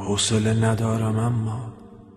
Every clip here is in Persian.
حوصله ندارم اما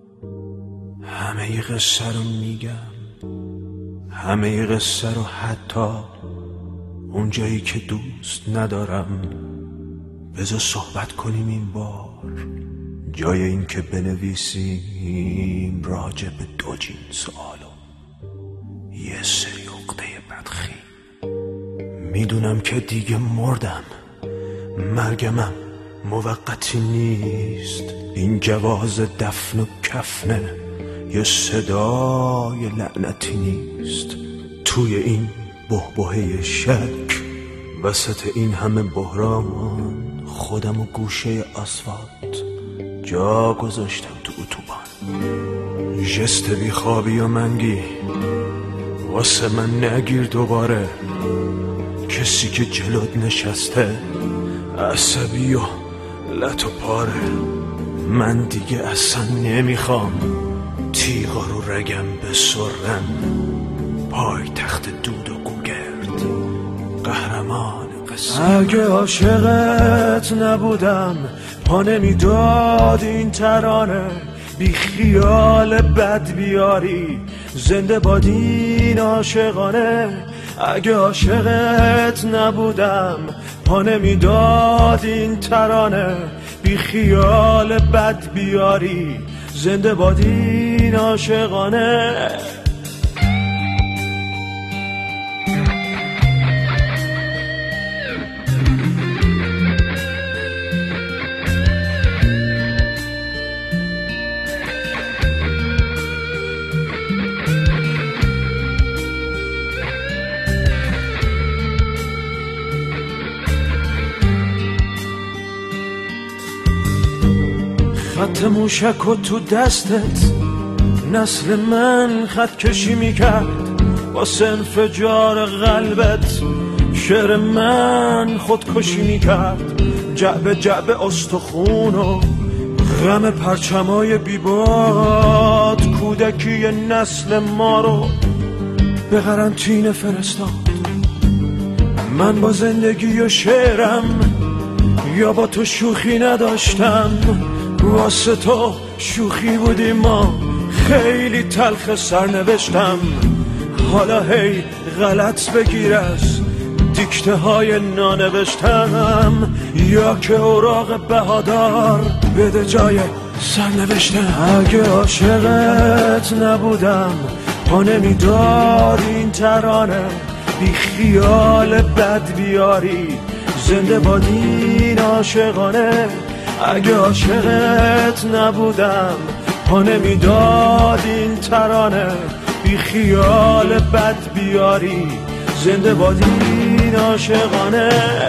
همه قصه رو میگم، همه قصه رو، حتی اون جایی که دوست ندارم. بذار صحبت کنیم این بار، جای این که بنویسیم راجع به دو جنس عالم یه سری عقده بدخی. میدونم که دیگه مردم، مرگمم موقتی نیست. این جواز دفن و کفنه، یه صدای لعنتی نیست. توی این بحبوحه شک، وسط این همه بحران، خودم و گوشه آسفالت جا گذاشتم تو اتوبان. جست بیخوابی و منگی واسه من نگیر دوباره. کسی که جلوت نشسته عصبی و لط و پاره. من دیگه اصلا نمیخوام تیغا رو رگم بسرن. پای تخت دود و گوگرد، قهرمان قصه. اگه عاشقت نبودم پا نمیداد این ترانه. بی خیال بد بیاری، زنده باد این عاشقانه. اگه عاشقت نبودم پا نمیداد این ترانه. بی خیال بد بیاری، زنده باد این عاشقانه. خط موشک و تو دستت نسل من خط کشی میکرد. واسه انفجار قلبت شعر من خودکشی میکرد. جعبه جعبه استخون و غم پرچمای بیباد، کودکی نسل ما رو به قرنطینه فرستاد. من با زندگی و شعرم یا با تو شوخی نداشتم. واسه تو شوخی بودیم ما، خیلی تلخ سرنوشتم. حالا هی غلط بگیر از دیکته های نانوشتم، یا که اوراق بهادار بده جای سرنوشتم. اگه عاشقت نبودم پا نمیداد این ترانه. بی خیال بد بیاری، زنده باد این عاشقانه. اگه عاشقت نبودم پا نمیداد این ترانه. بی خیال بد بیاری، زنده باد این عاشقانه.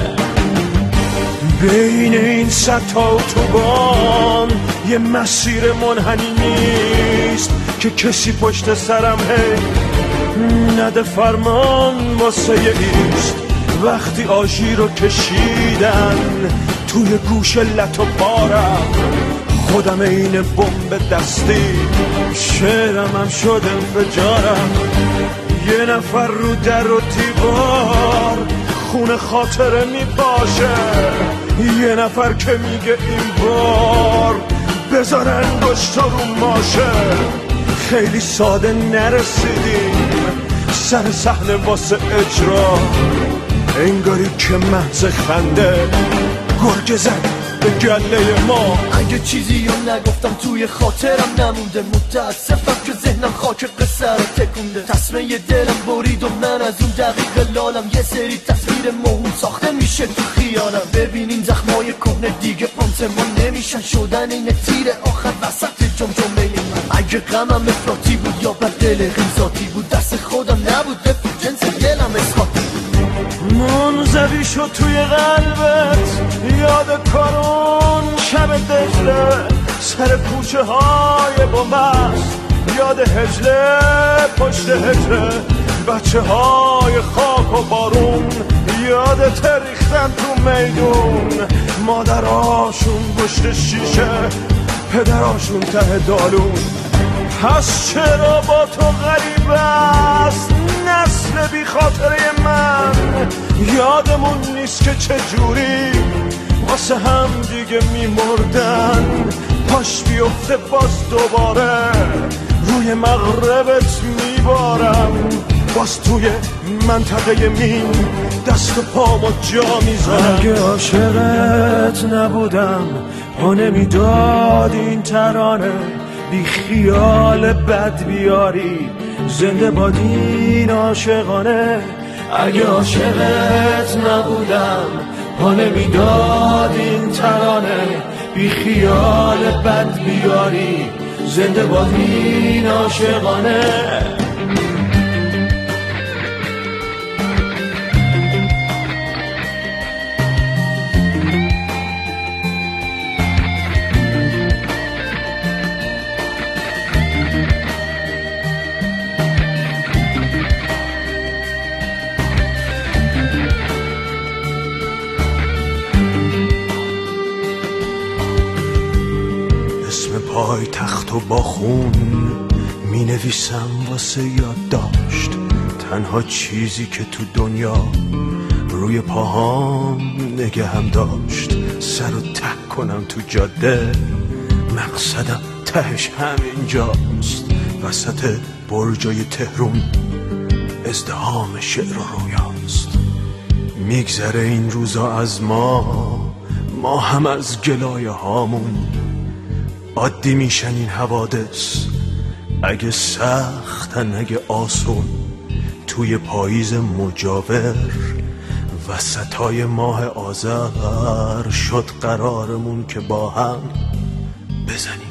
بین این صد تا اتوبان یه مسیر منحنی نیست که کسی پشت سرم هی نده فرمان واسه ایست. وقتی آژیر رو کشیدن توی گوش لط و پارم، خودم این بمب دستی، شعرم هم شد انفجارم. یه نفر رو در و دیوار خون خاطره میپاشه. یه نفر که میگه این بار بذار انگشت رو ماشه. خیلی ساده نرسیدیم سر صحنه واسه اجرا، انگاری که محض خنده گرگ زد به گله ما. اگه چیزی رو نگفتم توی خاطرم نمونده، متاسفم که ذهنم خاک قصه رو تکونده. تصمه دلم برید و من از اون دقیق لالم یه سری تصویر موهوم ساخته میشه تو خیالم. ببینین زخمای کهنه دیگه پانسمان نمیشن، شدن این تیر آخر وسط جمجمه من. اگه غمم افراطی بود یا بر دل غیزاتی بود، دست خودم نبود رفت جنس دلم اسقاطی. منزوی شد توی قلبت یاد کارون شب دجله. سر کوچه های بومبست یاد هجله پشت هجله. بچه های خاک و بارون یاد تریختن تو میدون. مادراشون پشت شیشه، پدراشون ته دالون. پس چرا با تو غریب است نسل بی خاطره من؟ یادمون نیست که چجوری واسه هم دیگه میمردن. باش بیفته باز دوباره روی مغربت میبارم، باز توی منطقه مین دست و پامو جا میذارم. اگه عاشقت نبودم پا نمیداد این ترانه، بی خیال بد بیاری زنده باد این عاشقانه. اگه عاشقت نبودم پا نمیداد این ترانه، بی خیال بد بیاری زنده باد این عاشقانه. اسم پای تخت و با خون می نویسم واسه یادداشت، تنها چیزی که تو دنیا روی پاهام نگهم داشت. سر و ته کنم تو جاده، مقصدم تهش همینجاست، وسط برجای تهرون ازدحام شعر و رویاست. میگذره این روزا از ما هم از گلایه هامون، عادی میشن این حوادث، اگه سختن اگه آسون. توی پاییز مجاور وسطای ماه آذر شد قرارمون که با هم بزنیم